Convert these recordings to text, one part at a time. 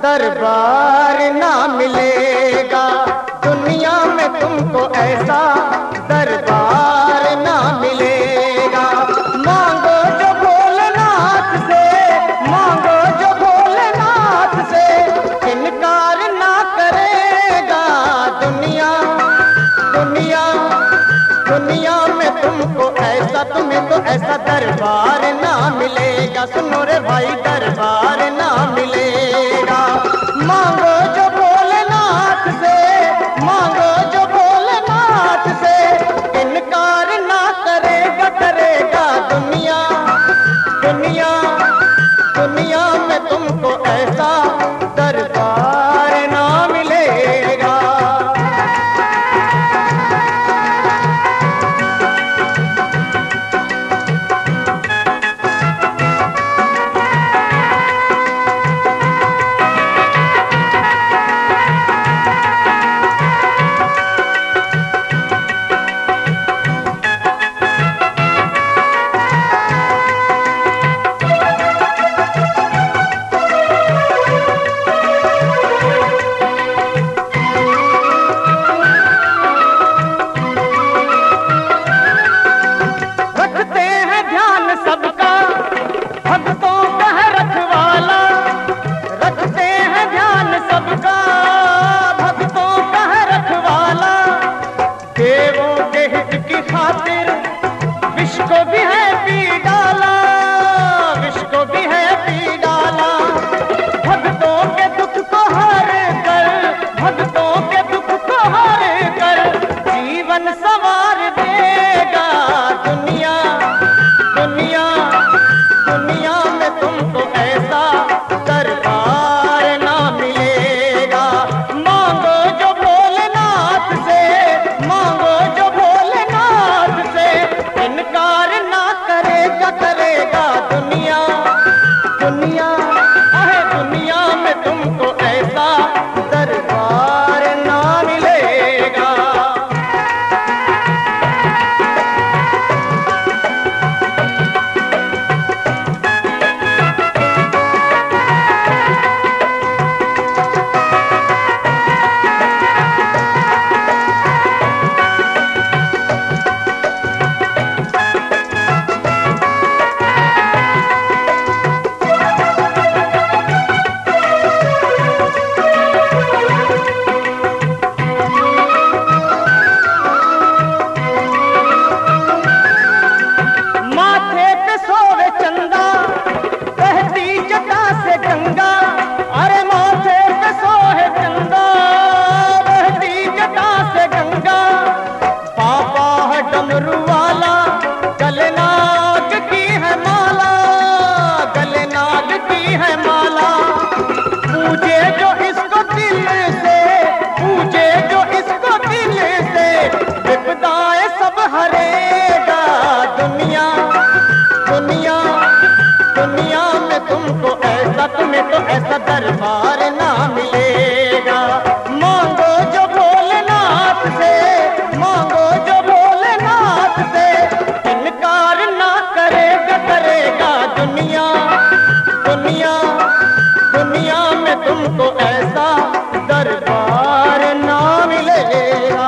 दरबार ना मिलेगा, दुनिया में तुमको ऐसा दरबार ना मिलेगा। मांगो जो भोलेनाथ से, मांगो जो भोलेनाथ से, इनकार ना करेगा दुनिया। दुनिया दुनिया में तुमको ऐसा, तुम्हें तो ऐसा दरबार ना मिलेगा। सुनो रे भाई, दरबार ना मिलेगा। मांगो जो भोलेनाथ से, मांगो जो भोलेनाथ से, इनकार ना करेगा, करेगा दुनिया। दुनिया दुनिया में तुमको ऐसा दरबार ना मिलेगा। विश्व को भी है पी डाला, विश्व को भी है पी डाला। भक्तों के दुख को हार कर, भक्तों के दुख को हार कर, जीवन संवार देगा दुनिया। दुनिया दुनिया में तुमको ऐसा दरबार ना मिलेगा। मांगो जो भोलेनाथ से, मांगो जो भोलेनाथ से, इनकार ना करेगा, करेगा दुनिया। दुनिया आहे दुनिया में तुमको ऐसा दरबार ना मिलेगा। दुनिया में तुमको ऐसा, तुम्हें तो ऐसा दरबार ना मिलेगा। मांगो जो भोलेनाथ से, मांगो जो भोलेनाथ से, इनकार ना करेगा, करेगा दुनिया। दुनिया दुनिया में तुमको ऐसा दरबार ना मिलेगा।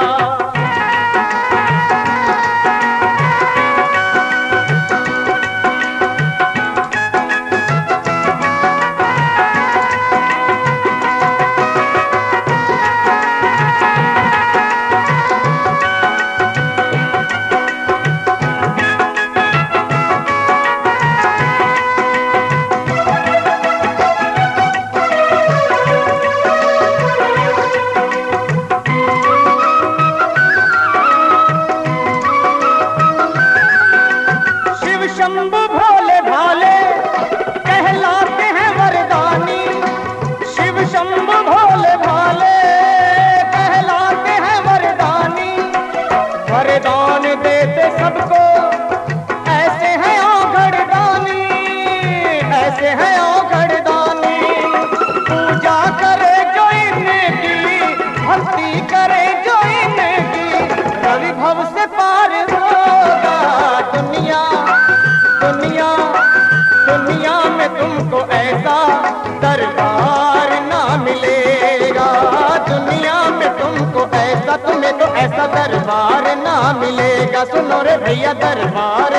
शंभु भोले भाले कहलाते हैं वरदानी, शिव शंभु भोले भाले कहलाते हैं वरदानी। वरदान देते सबको ऐसे हैं औघड़दानी, ऐसे हैं औघड़दानी। पूजा करे जो इनकी, भक्ति करे जो इनकी, रवि भव से पार होगा दुनिया। दुनिया दुनिया में तुमको ऐसा दरबार ना ऐसा दरबार ना मिलेगा, सुनो रे भैया दरबार